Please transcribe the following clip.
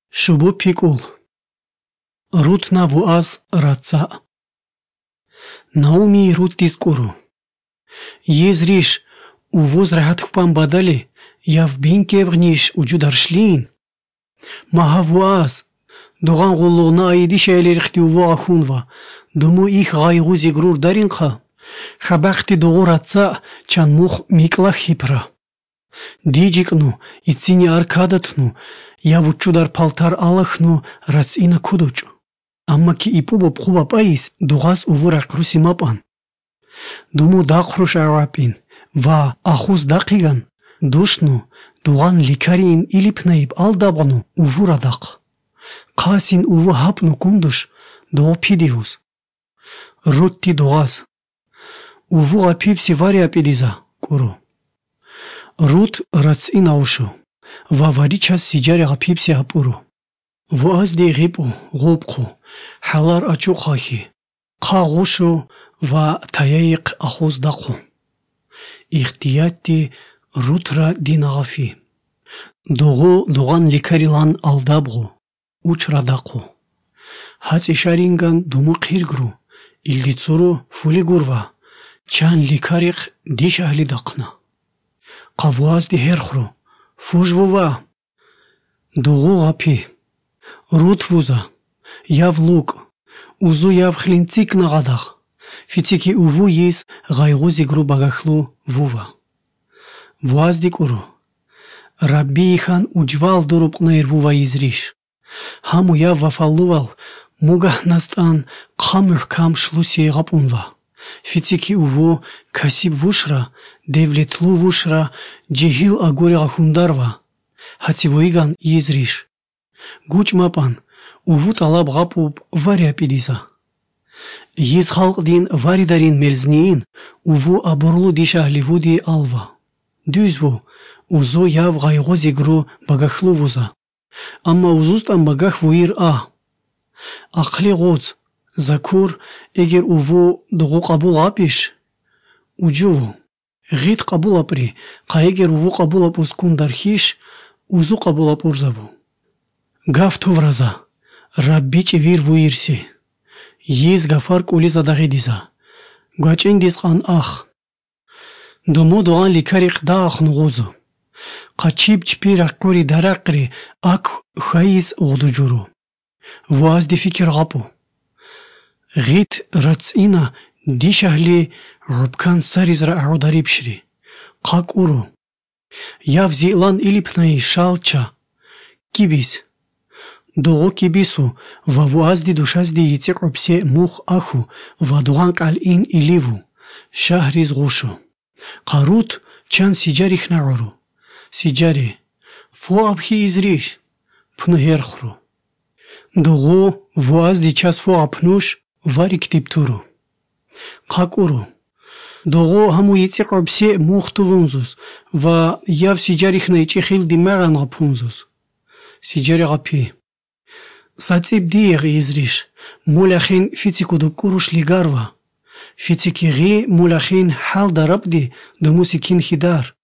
Шубу пикул. Рутна вуаз раца. Науми рут дискуру. Езриш увоз рахатхпан бадали яв бинкебгниш уджударшлин. Маха вуаз дуган гуллугна айдиша элерихти увага хунва. Думу их гайгузи грур даринха. Хабахти дугу раца чан мух микла хипра. Диджикну ицини аркадатну явучу дар палтар алахну рацина кудучу. Амма ки ипубо пхуба паис дугас увура круси мапан. Думу дақруш авапин ва ахуз дақиган душну дуган ликарин илипнаиб алдабану увура дақ. Қасин уву хапну кундуш дуго пидивуз. Рутти дугас увуга пипси вария пидиза куру. Рут рацина ушу ва варичас сиҷареға пипси ҳапуру. Вуазди ғибу ғубқу ҳалар ачу хахи қа ғушу ва таяиқ ахуз дақу. Ихтиятти рутра динагафи. Дугу дуган ликарилан алдабғу учра дақу. Ҳаци шаринган думу қиргру илдицуру фули гурва чан ликариқ диш аҳли дақна. Қавуазди ҳерхру фужвува дугу ғапи рут вуза яв лук узу яв хлинцик нағадақ фицики уву yiz ғайғузи гру багахлу вува. Вуазди куру рабби хан уҷвал дурубқнаир вува изриш ҳаму яв вафаллувал мугаҳ настан қамуҳкам шлуси ғапунва. Фицики уву касиб вушра девлетлу вушра ҷиҳил агуреға хундарва ҳативоиган изриш гуч мапан уву талаб ғапуб вария пидиза. Yiz халқ дин вари дарин мелзниин уву абурлу диш аҳливуди алва. Дӯзву узу яв ғайғузи гру багахлу вуза. Амма узустан багах вуир а. Ақли ғуз закур эгер уву дугу қабул апиш уҷуву ғид қабул апри қа эгер уву қабул апуз кун дар хиш узу қабул апурзаву. Гаф тувраза рабби чевир вуирси yiz гафар кули задағидиза гачен дисқан ах. Думу дуган ликариқ даах нуғузу қа чиб чпи раққури дарақри ак хаиз ғудуҷуру. Вуазди фикр ғапу ғид рацина диш аҳли рубкан саризра аҳудариб шири қак уру яв зилан илипнаи шалча кибис дугу кибису ва вуазди душазди йициқубсе мух аху ва дуган қалъин иливу шаҳриз ғушу қарут чанд сиҷарих наъуру сиҷари фу абхи изриш пну ҳерхру дугу вуазди час фу апнуш вари ктибтуру қакуру дугу ҳаму йициқубсе мух тувунзус ва яв сиҷарихнаи чихилди меғанға пунзус сиҷари ғапи сациб диеғ изриш муляхин фицику дукуруш лигарва фицики ғи муляхин ҳал дарабди думуси кин хидар